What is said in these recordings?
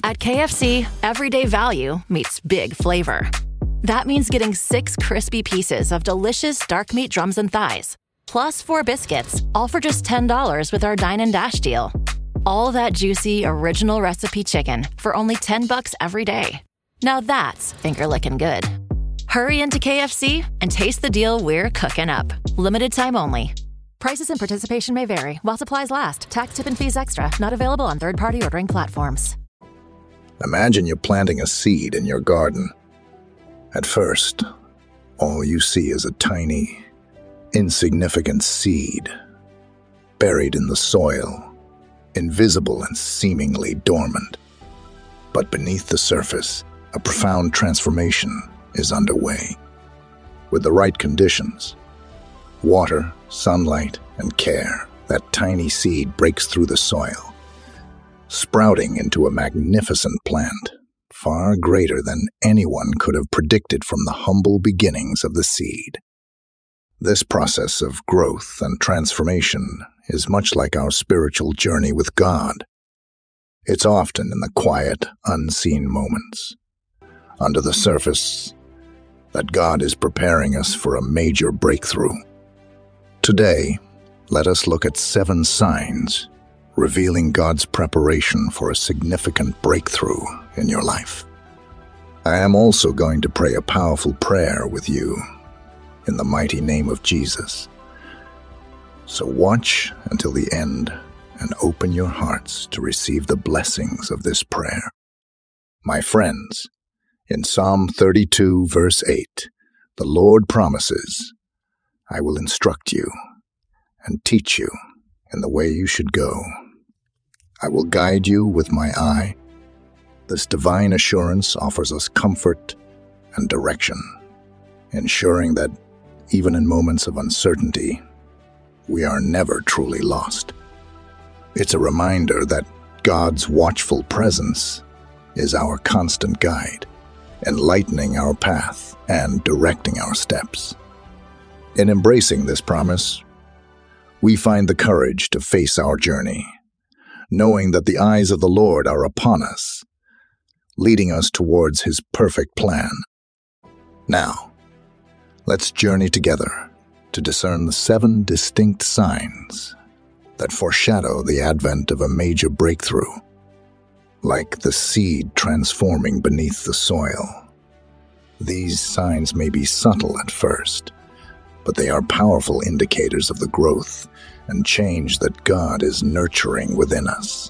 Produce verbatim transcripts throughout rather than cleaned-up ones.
At K F C, everyday value meets big flavor. That means getting six crispy pieces of delicious dark meat drums and thighs, plus four biscuits, all for just ten dollars with our Dine and Dash deal. All that juicy, original recipe chicken for only ten bucks every day. Now that's finger-licking good. Hurry into K F C and taste the deal we're cooking up. Limited time only. Prices and participation may vary while supplies last. Tax, tip, and fees extra. Not available on third-party ordering platforms. Imagine you're planting a seed in your garden. At first, all you see is a tiny, insignificant seed buried in the soil, invisible and seemingly dormant. But beneath the surface, a profound transformation is underway. With the right conditions, water, sunlight, and care, that tiny seed breaks through the soil, sprouting into a magnificent plant, far greater than anyone could have predicted from the humble beginnings of the seed. This process of growth and transformation is much like our spiritual journey with God. It's often in the quiet, unseen moments, under the surface, that God is preparing us for a major breakthrough. Today, let us look at seven signs revealing God's preparation for a significant breakthrough in your life. I am also going to pray a powerful prayer with you in the mighty name of Jesus. So watch until the end and open your hearts to receive the blessings of this prayer. My friends, in Psalm thirty-two, verse eight, the Lord promises, "I will instruct you and teach you in the way you should go. I will guide you with my eye." This divine assurance offers us comfort and direction, ensuring that even in moments of uncertainty, we are never truly lost. It's a reminder that God's watchful presence is our constant guide, enlightening our path and directing our steps. In embracing this promise, we find the courage to face our journey, knowing that the eyes of the Lord are upon us, leading us towards His perfect plan. Now, let's journey together to discern the seven distinct signs that foreshadow the advent of a major breakthrough. Like the seed transforming beneath the soil, these signs may be subtle at first, but they are powerful indicators of the growth and change that God is nurturing within us.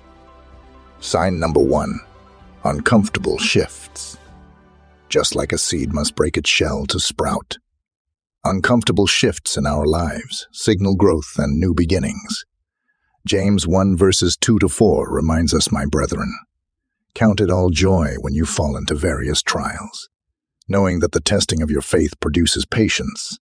Sign number one, uncomfortable shifts. Just like a seed must break its shell to sprout, uncomfortable shifts in our lives signal growth and new beginnings. James one verses two to four reminds us, my brethren, count it all joy when you fall into various trials, knowing that the testing of your faith produces patience.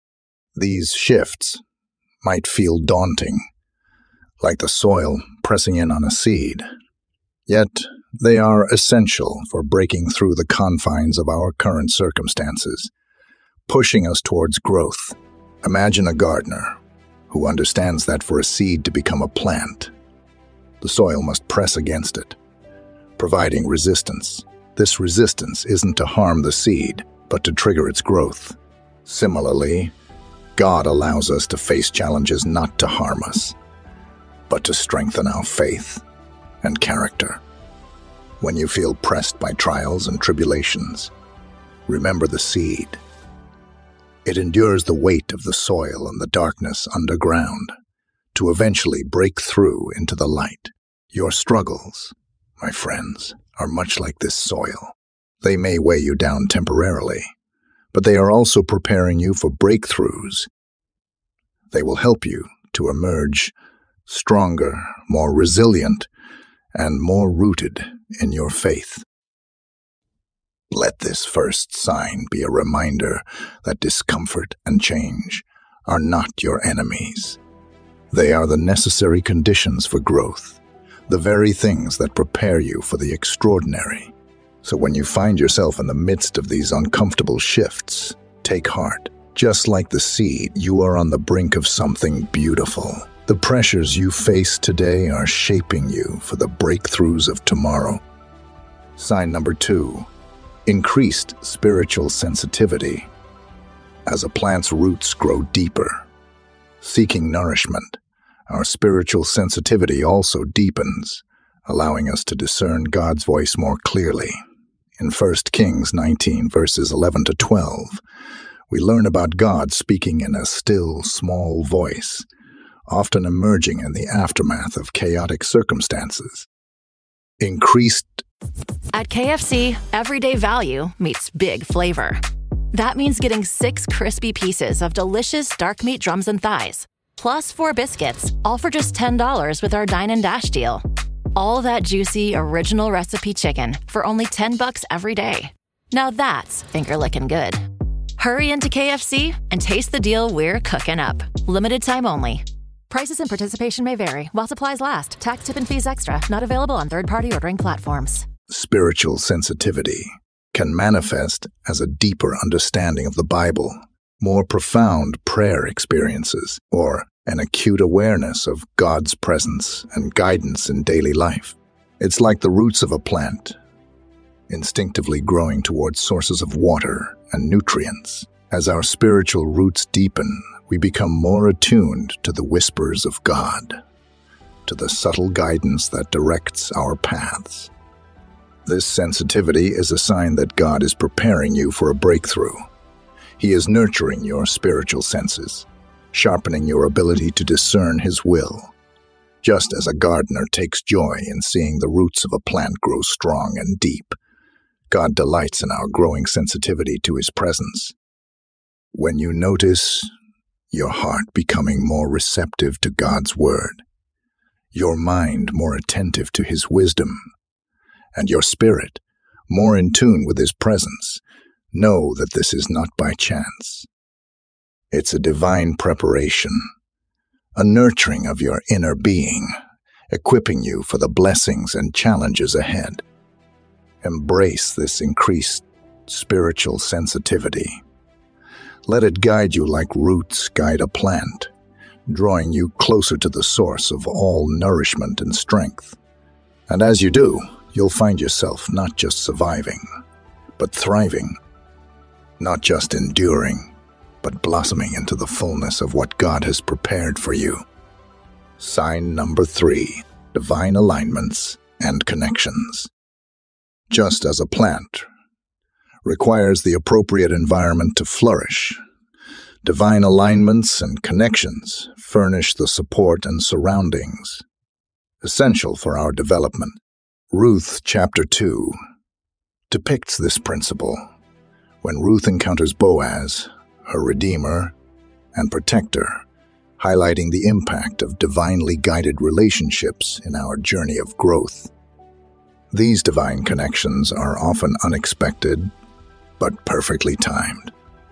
These shifts might feel daunting, like the soil pressing in on a seed. Yet they are essential for breaking through the confines of our current circumstances, pushing us towards growth. Imagine a gardener who understands that for a seed to become a plant, the soil must press against it, providing resistance. This resistance isn't to harm the seed, but to trigger its growth. Similarly, God allows us to face challenges not to harm us, but to strengthen our faith and character. When you feel pressed by trials and tribulations, remember the seed. It endures the weight of the soil and the darkness underground to eventually break through into the light. Your struggles, my friends, are much like this soil. They may weigh you down temporarily, but they are also preparing you for breakthroughs. They will help you to emerge stronger, more resilient, and more rooted in your faith. Let this first sign be a reminder that discomfort and change are not your enemies. They are the necessary conditions for growth, the very things that prepare you for the extraordinary. So when you find yourself in the midst of these uncomfortable shifts, take heart. Just like the seed, you are on the brink of something beautiful. The pressures you face today are shaping you for the breakthroughs of tomorrow. Sign number two, increased spiritual sensitivity. As a plant's roots grow deeper, seeking nourishment, our spiritual sensitivity also deepens, allowing us to discern God's voice more clearly. In First Kings nineteen, verses eleven to twelve, we learn about God speaking in a still, small voice, often emerging in the aftermath of chaotic circumstances. Increased. At K F C, everyday value meets big flavor. That means getting six crispy pieces of delicious dark meat drums and thighs, plus four biscuits, all for just ten dollars with our Dine and Dash deal. All that juicy, original recipe chicken for only ten bucks every day. Now that's finger-licking good. Hurry into K F C and taste the deal we're cooking up. Limited time only. Prices and participation may vary while supplies last. Tax, tip, and fees extra. Not available on third-party ordering platforms. Spiritual sensitivity can manifest as a deeper understanding of the Bible, more profound prayer experiences, or an acute awareness of God's presence and guidance in daily life. It's like the roots of a plant, instinctively growing towards sources of water and nutrients. As our spiritual roots deepen, we become more attuned to the whispers of God, to the subtle guidance that directs our paths. This sensitivity is a sign that God is preparing you for a breakthrough. He is nurturing your spiritual senses, sharpening your ability to discern His will. Just as a gardener takes joy in seeing the roots of a plant grow strong and deep, God delights in our growing sensitivity to His presence. When you notice your heart becoming more receptive to God's word, your mind more attentive to His wisdom, and your spirit more in tune with His presence, know that this is not by chance. It's a divine preparation, a nurturing of your inner being, equipping you for the blessings and challenges ahead. Embrace this increased spiritual sensitivity. Let it guide you like roots guide a plant, drawing you closer to the source of all nourishment and strength. And as you do, you'll find yourself not just surviving, but thriving, not just enduring, but blossoming into the fullness of what God has prepared for you. Sign number three, divine alignments and connections. Just as a plant requires the appropriate environment to flourish, divine alignments and connections furnish the support and surroundings essential for our development. Ruth chapter two depicts this principle when Ruth encounters Boaz, her redeemer and protector, highlighting the impact of divinely guided relationships in our journey of growth. These divine connections are often unexpected, but perfectly timed,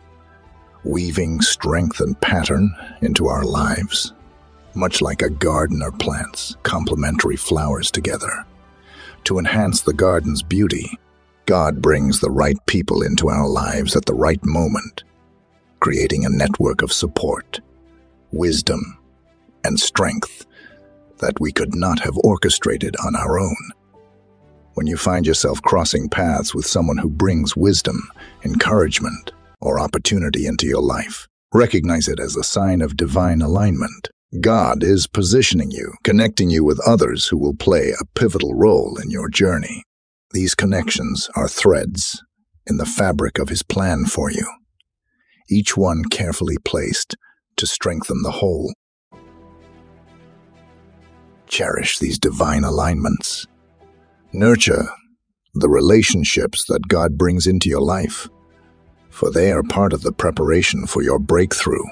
weaving strength and pattern into our lives, much like a gardener plants complementary flowers together. To enhance the garden's beauty, God brings the right people into our lives at the right moment, creating a network of support, wisdom, and strength that we could not have orchestrated on our own. When you find yourself crossing paths with someone who brings wisdom, encouragement, or opportunity into your life, recognize it as a sign of divine alignment. God is positioning you, connecting you with others who will play a pivotal role in your journey. These connections are threads in the fabric of His plan for you, each one carefully placed to strengthen the whole. Cherish these divine alignments. Nurture the relationships that God brings into your life, for they are part of the preparation for your breakthrough.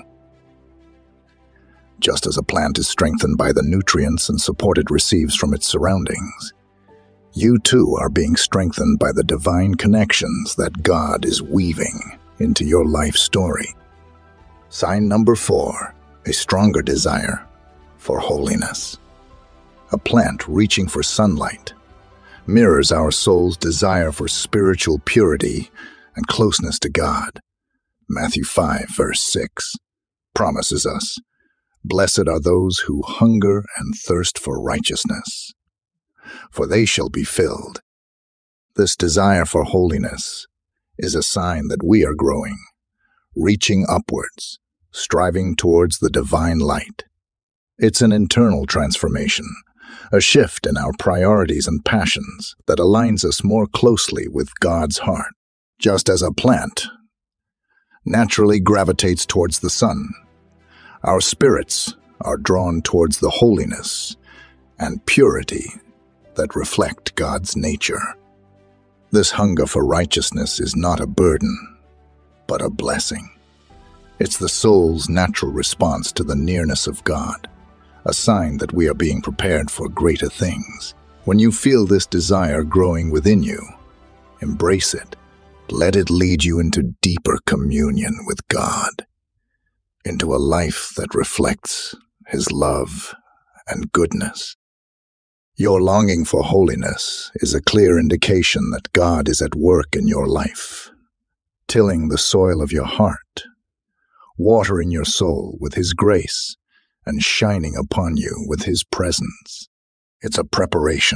Just as a plant is strengthened by the nutrients and support it receives from its surroundings, you too are being strengthened by the divine connections that God is weaving into your life story. Sign number four, a stronger desire for holiness. A plant reaching for sunlight mirrors our soul's desire for spiritual purity and closeness to God. Matthew five, verse six, promises us, "Blessed are those who hunger and thirst for righteousness, for they shall be filled." This desire for holiness is a sign that we are growing, reaching upwards, striving towards the divine light. It's an internal transformation, a shift in our priorities and passions that aligns us more closely with God's heart. Just as a plant naturally gravitates towards the sun, our spirits are drawn towards the holiness and purity that reflect God's nature. This hunger for righteousness is not a burden, but a blessing. It's the soul's natural response to the nearness of God, a sign that we are being prepared for greater things. When you feel this desire growing within you, embrace it. Let it lead you into deeper communion with God, into a life that reflects His love and goodness. Your longing for holiness is a clear indication that God is at work in your life, tilling the soil of your heart, watering your soul with His grace, and shining upon you with His presence. It's a preparation,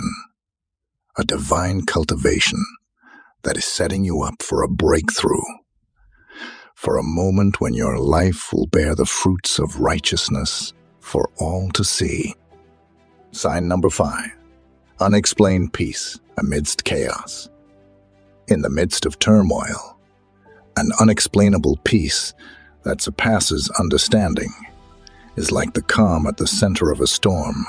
a divine cultivation that is setting you up for a breakthrough, for a moment when your life will bear the fruits of righteousness for all to see. Sign number five, unexplained peace amidst chaos. In the midst of turmoil, an unexplainable peace that surpasses understanding is like the calm at the center of a storm,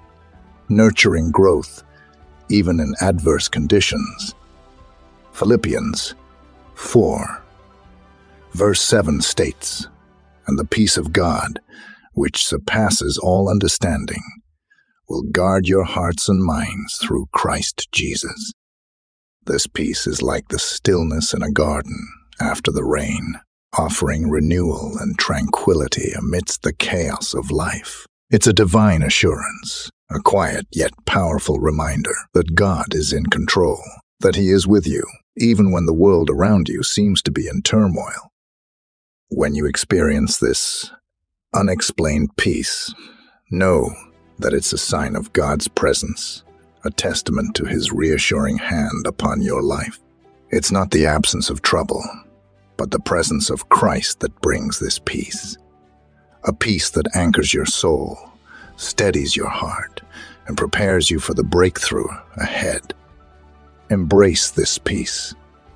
nurturing growth even in adverse conditions. Philippians four, verse seven states, "And the peace of God, which surpasses all understanding, will guard your hearts and minds through Christ Jesus." This peace is like the stillness in a garden after the rain, offering renewal and tranquility amidst the chaos of life. It's a divine assurance, a quiet yet powerful reminder that God is in control, that He is with you, even when the world around you seems to be in turmoil. When you experience this unexplained peace, know that it's a sign of God's presence, a testament to His reassuring hand upon your life. It's not the absence of trouble, but the presence of Christ that brings this peace. A peace that anchors your soul, steadies your heart, and prepares you for the breakthrough ahead. Embrace this peace.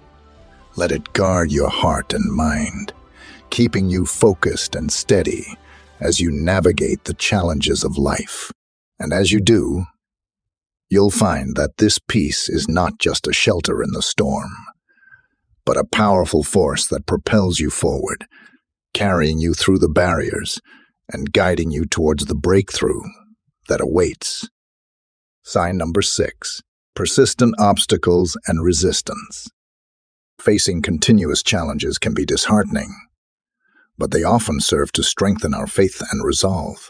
Let it guard your heart and mind, keeping you focused and steady as you navigate the challenges of life. And as you do, you'll find that this peace is not just a shelter in the storm, but a powerful force that propels you forward, carrying you through the barriers and guiding you towards the breakthrough that awaits. Sign number six, persistent obstacles and resistance. Facing continuous challenges can be disheartening, but they often serve to strengthen our faith and resolve.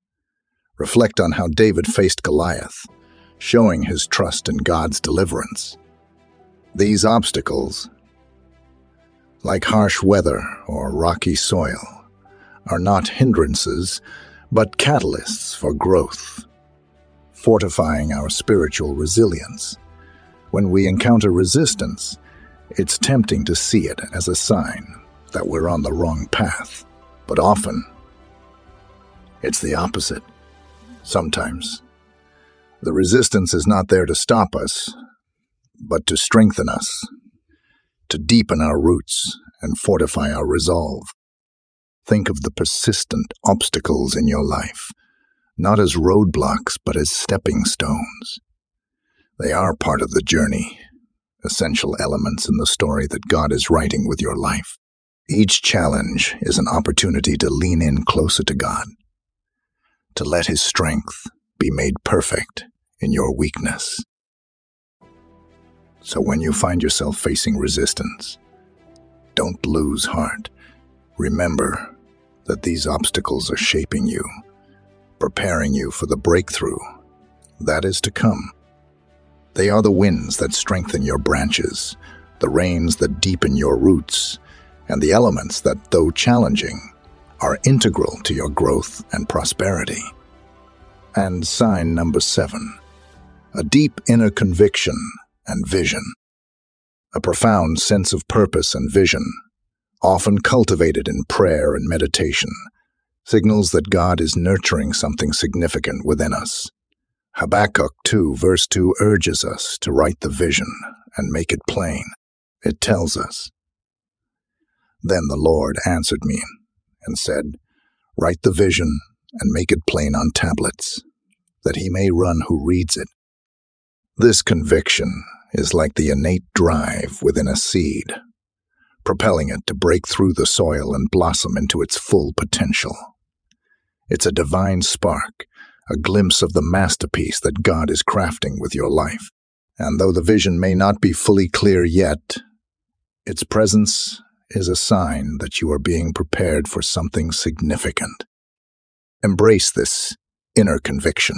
Reflect on how David faced Goliath, showing his trust in God's deliverance. These obstacles, like harsh weather or rocky soil, are not hindrances, but catalysts for growth, fortifying our spiritual resilience. When we encounter resistance, it's tempting to see it as a sign that we're on the wrong path, but often it's the opposite. Sometimes the resistance is not there to stop us, but to strengthen us, to deepen our roots and fortify our resolve. Think of the persistent obstacles in your life, not as roadblocks, but as stepping stones. They are part of the journey, essential elements in the story that God is writing with your life. Each challenge is an opportunity to lean in closer to God, to let His strength be made perfect in your weakness. So when you find yourself facing resistance, don't lose heart. Remember that these obstacles are shaping you, preparing you for the breakthrough that is to come. They are the winds that strengthen your branches, the rains that deepen your roots, and the elements that, though challenging, are integral to your growth and prosperity. And sign number seven, a deep inner conviction and vision. A profound sense of purpose and vision, often cultivated in prayer and meditation, signals that God is nurturing something significant within us. Habakkuk two verse two urges us to write the vision and make it plain. It tells us, "Then the Lord answered me and said, Write the vision and make it plain on tablets, that he may run who reads it." This conviction is like the innate drive within a seed, propelling it to break through the soil and blossom into its full potential. It's a divine spark, a glimpse of the masterpiece that God is crafting with your life. And though the vision may not be fully clear yet, its presence is a sign that you are being prepared for something significant. Embrace this inner conviction.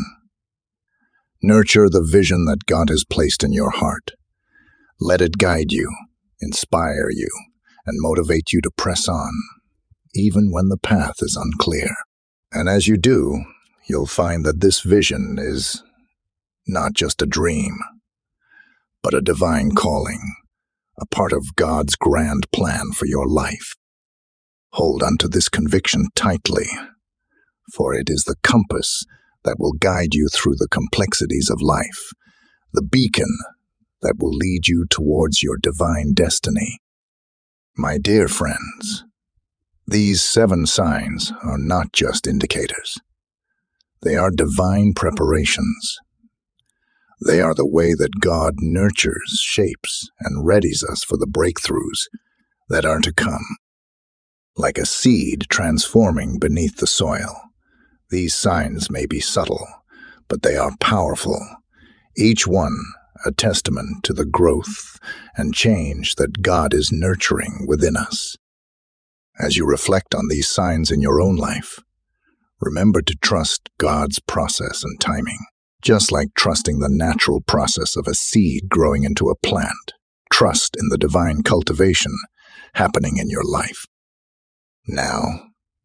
Nurture the vision that God has placed in your heart. Let it guide you, inspire you, and motivate you to press on, even when the path is unclear. And as you do, you'll find that this vision is not just a dream, but a divine calling, a part of God's grand plan for your life. Hold onto this conviction tightly, for it is the compass that will guide you through the complexities of life, the beacon that will lead you towards your divine destiny. My dear friends, these seven signs are not just indicators. They are divine preparations. They are the way that God nurtures, shapes, and readies us for the breakthroughs that are to come. Like a seed transforming beneath the soil, these signs may be subtle, but they are powerful, each one a testament to the growth and change that God is nurturing within us. As you reflect on these signs in your own life, remember to trust God's process and timing, just like trusting the natural process of a seed growing into a plant. Trust in the divine cultivation happening in your life. Now,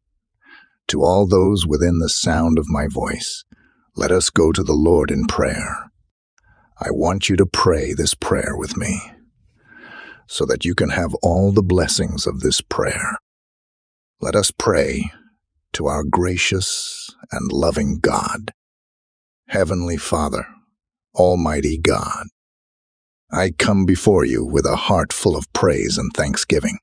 to all those within the sound of my voice, let us go to the Lord in prayer. I want you to pray this prayer with me, so that you can have all the blessings of this prayer. Let us pray to our gracious and loving God. Heavenly Father, Almighty God, I come before you with a heart full of praise and thanksgiving.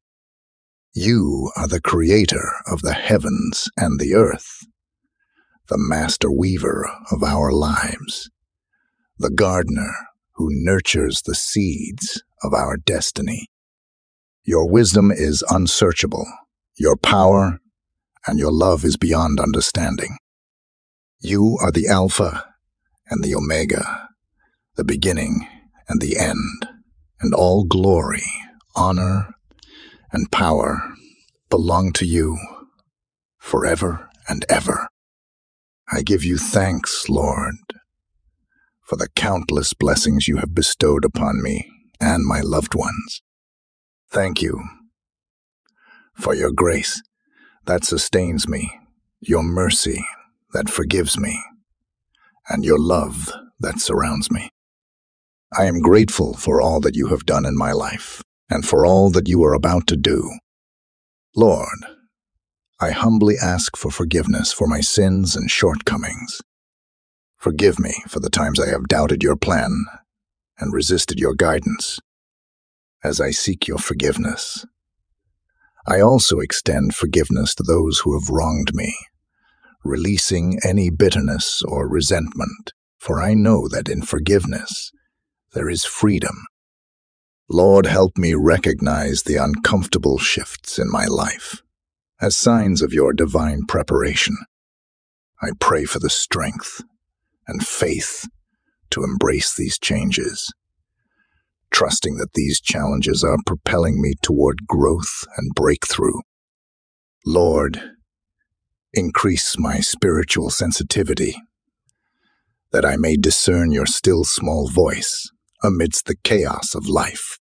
You are the creator of the heavens and the earth, the master weaver of our lives, the gardener who nurtures the seeds of our destiny. Your wisdom is unsearchable, your power and your love is beyond understanding. You are the Alpha and the Omega, the beginning and the end, and all glory, honor, and power belong to you forever and ever. I give you thanks, Lord, for the countless blessings you have bestowed upon me and my loved ones. Thank you for your grace that sustains me, your mercy that forgives me, and your love that surrounds me. I am grateful for all that you have done in my life and for all that you are about to do. Lord, I humbly ask for forgiveness for my sins and shortcomings. Forgive me for the times I have doubted your plan and resisted your guidance. As I seek your forgiveness, I also extend forgiveness to those who have wronged me, releasing any bitterness or resentment, for I know that in forgiveness there is freedom. Lord, help me recognize the uncomfortable shifts in my life as signs of your divine preparation. I pray for the strength and faith to embrace these changes, trusting that these challenges are propelling me toward growth and breakthrough. Lord, increase my spiritual sensitivity, that I may discern your still small voice amidst the chaos of life.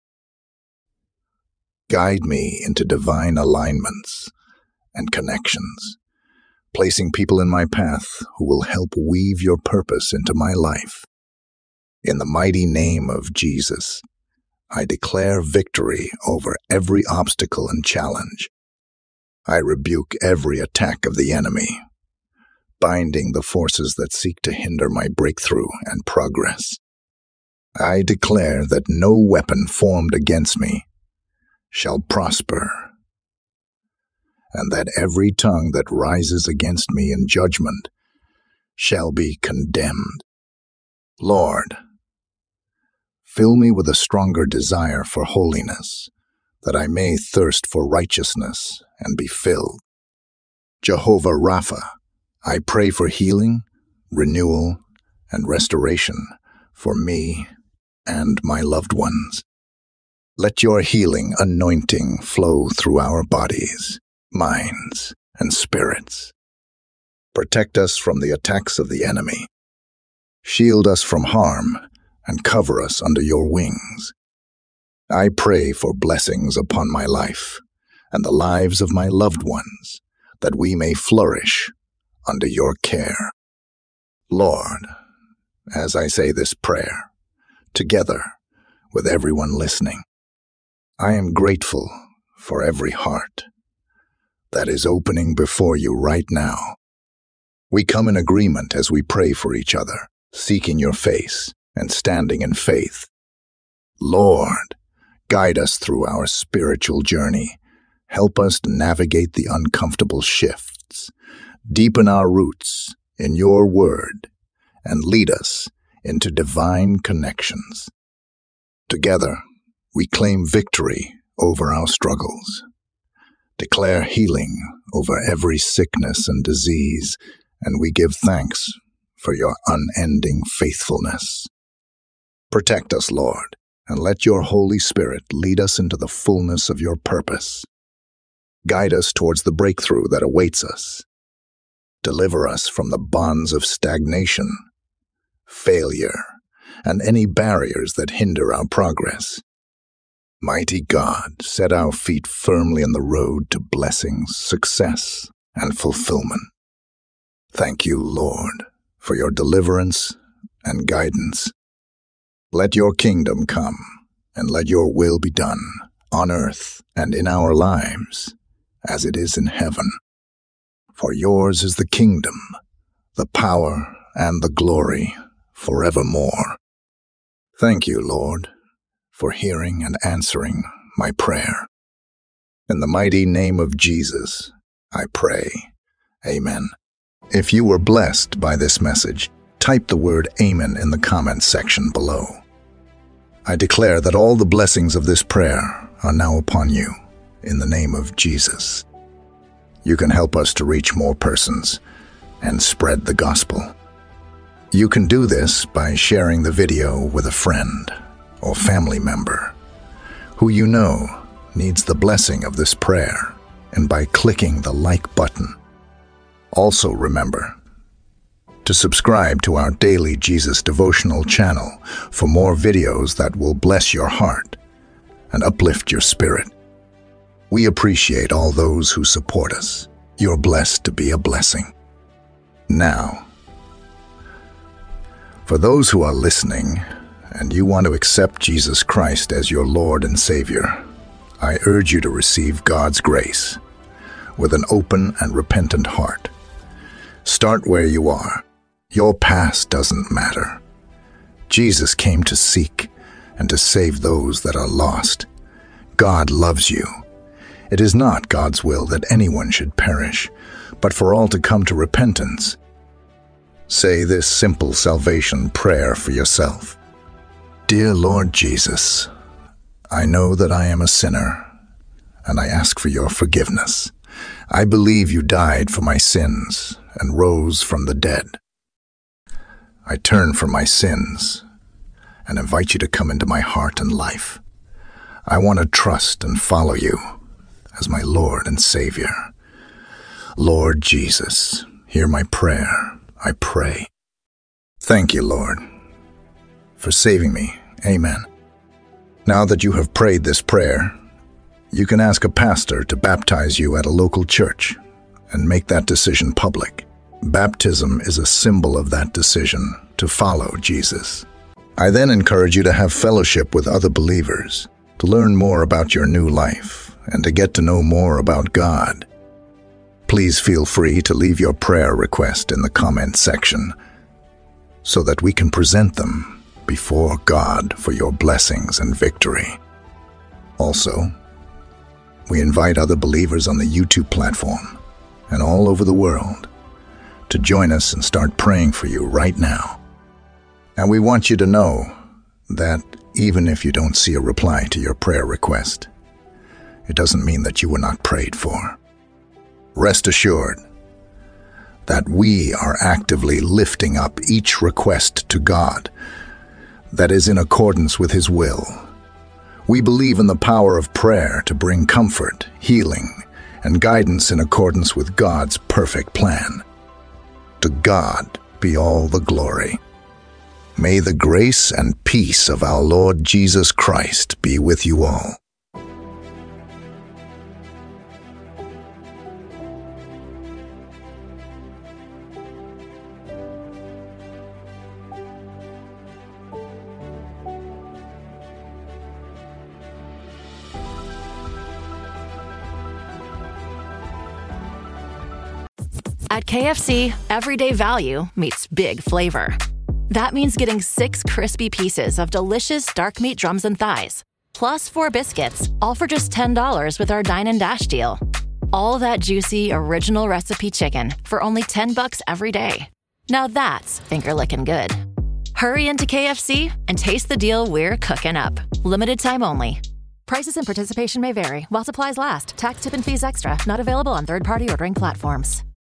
Guide me into divine alignments and connections, placing people in my path who will help weave your purpose into my life. In the mighty name of Jesus, I declare victory over every obstacle and challenge. I rebuke every attack of the enemy, binding the forces that seek to hinder my breakthrough and progress. I declare that no weapon formed against me shall prosper, and that every tongue that rises against me in judgment shall be condemned. Lord, fill me with a stronger desire for holiness, that I may thirst for righteousness and be filled. Jehovah Rapha, I pray for healing, renewal, and restoration for me and my loved ones. Let your healing anointing flow through our bodies, minds, and spirits. Protect us from the attacks of the enemy. Shield us from harm and cover us under your wings. I pray for blessings upon my life and the lives of my loved ones, that we may flourish under your care. Lord, as I say this prayer, together with everyone listening, I am grateful for every heart that is opening before you right now. We come in agreement as we pray for each other, seeking your face and standing in faith. Lord, guide us through our spiritual journey. Help us to navigate the uncomfortable shifts, deepen our roots in your word, and lead us into divine connections. Together, we claim victory over our struggles, declare healing over every sickness and disease, and we give thanks for your unending faithfulness. Protect us, Lord, and let your Holy Spirit lead us into the fullness of your purpose. Guide us towards the breakthrough that awaits us. Deliver us from the bonds of stagnation, failure, and any barriers that hinder our progress. Mighty God, set our feet firmly on the road to blessings, success, and fulfillment. Thank you, Lord, for your deliverance and guidance. Let your kingdom come, and let your will be done on earth and in our lives as it is in heaven. For yours is the kingdom, the power, and the glory forevermore. Thank you, Lord, for hearing and answering my prayer. In the mighty name of Jesus, I pray. Amen. If you were blessed by this message, type the word Amen in the comments section below. I declare that all the blessings of this prayer are now upon you, in the name of Jesus. You can help us to reach more persons and spread the gospel. You can do this by sharing the video with a friend or family member who you know needs the blessing of this prayer, and by clicking the like button. Also remember to subscribe to our daily Jesus devotional channel for more videos that will bless your heart and uplift your spirit. We appreciate all those who support us. You're blessed to be a blessing. Now, for those who are listening and you want to accept Jesus Christ as your Lord and Savior, I urge you to receive God's grace with an open and repentant heart. Start where you are. Your past doesn't matter. Jesus came to seek and to save those that are lost. God loves you. It is not God's will that anyone should perish, but for all to come to repentance. Say this simple salvation prayer for yourself. Dear Lord Jesus, I know that I am a sinner, and I ask for your forgiveness. I believe you died for my sins and rose from the dead. I turn from my sins and invite you to come into my heart and life. I want to trust and follow you as my Lord and Savior. Lord Jesus, hear my prayer, I pray. Thank you, Lord, for saving me. Amen. Now that you have prayed this prayer, you can ask a pastor to baptize you at a local church and make that decision public. Baptism is a symbol of that decision to follow Jesus. I then encourage you to have fellowship with other believers, to learn more about your new life, and to get to know more about God. Please feel free to leave your prayer request in the comment section so that we can present them before God for your blessings and victory. Also, we invite other believers on the YouTube platform and all over the world to join us and start praying for you right now. And we want you to know that even if you don't see a reply to your prayer request, it doesn't mean that you were not prayed for. Rest assured that we are actively lifting up each request to God that is in accordance with His will. We believe in the power of prayer to bring comfort, healing, and guidance in accordance with God's perfect plan. To God be all the glory. May the grace and peace of our Lord Jesus Christ be with you all. At K F C, everyday value meets big flavor. That means getting six crispy pieces of delicious dark meat drums and thighs, plus four biscuits, all for just ten dollars with our Dine and Dash deal. All that juicy, original recipe chicken for only ten bucks every day. Now that's finger-licking good. Hurry into K F C and taste the deal we're cooking up. Limited time only. Prices and participation may vary while supplies last. Tax, tip, and fees extra. Not available on third-party ordering platforms.